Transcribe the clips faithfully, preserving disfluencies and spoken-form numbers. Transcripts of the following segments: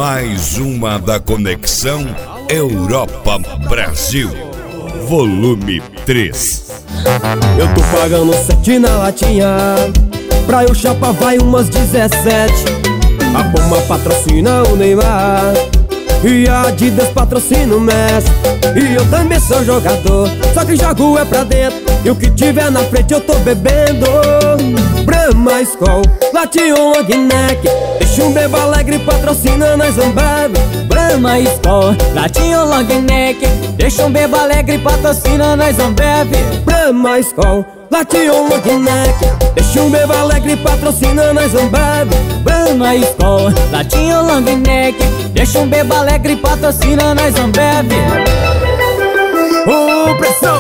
Mais uma da Conexão Europa-Brasil, volume três. Eu tô pagando sete na latinha, pra eu chapa vai umas dezessete. A Puma patrocina o Neymar e a Adidas patrocina o Messi. E eu também sou jogador, só que jogo é pra dentro, e o que tiver na frente eu tô bebendo. Brahma, Skol, Latinho, Long Neck, deixa um beba alegre patrocina nós Ambev. Brahma, Skol, Latinho, Long Neck, deixa um beba alegre patrocina nós Ambev. Brahma, Skol, Latinho, Long Neck, deixa um beba alegre patrocina nós Ambev. Brahma, Skol, Latinho, Long Neck, deixa um beba alegre patrocina nós Ambev. Ô, oh, pressão!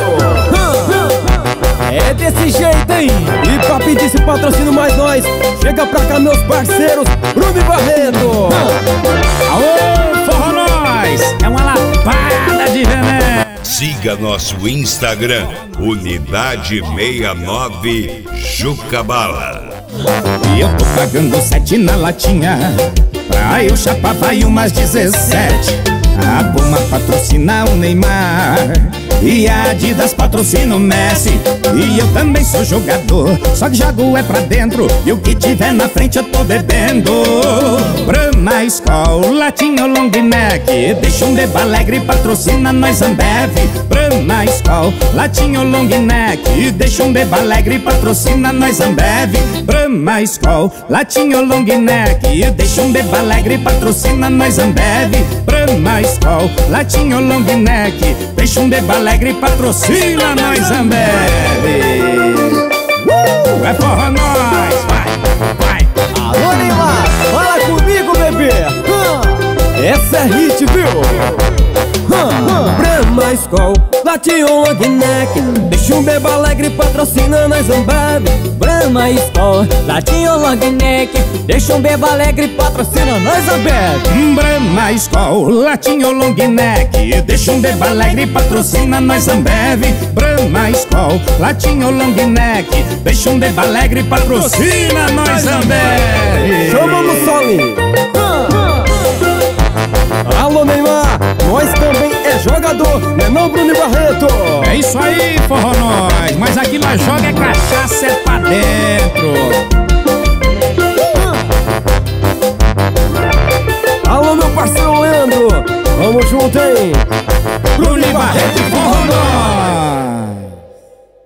É desse jeito aí. E pra pedir esse patrocínio mais nós, chega pra cá meus parceiros, Bruno e Barreto. Aô, forró nós! É uma lapada de veneno. Siga nosso Instagram, Unidade sessenta e nove Jucabala. E eu tô pagando sete na latinha, pra eu chapar vai umas dezessete. A Puma patrocina o Neymar e a Adidas patrocina o Messi. E eu também sou jogador, só que jogo é pra dentro, e o que tiver na frente eu tô bebendo. Brahma, Skol, Latinho, Long Neck, deixa um beba alegre patrocina nós Ambev. Brahma, Skol, Latinho, Long Neck, deixa um beba alegre patrocina nós Ambev. Brahma, Skol, Latinho, Long Neck, deixa um beba alegre patrocina nós Ambev. Brahma, Skol, Latinho, Long Neck, deixa um beba alegre patrocina nós Ambev. Uh, é forró nós, vai, vai. Alô Neymar, fala comigo bebê. uh, Essa é hit, viu? uh, Brahma, Skol, Latinho, Long Neck, deixa um beba alegre patrocina nós Ambev. Brahma, Skol, Latinho, Long Neck, deixa um beba alegre patrocina nós Ambev. Brahma, Skol, Latinho, Long Neck, deixa um beba alegre patrocina nós Ambev. Brahma, Skol, Latinho, Long Neck, deixa um beba alegre patrocina nós Ambev. Chamamos o Solinho. Alô Neymar, nós também é jogador, né não, Bruno e Barreto? É isso aí, forró nós, mas aqui nós joga é cachaça, é pra dentro.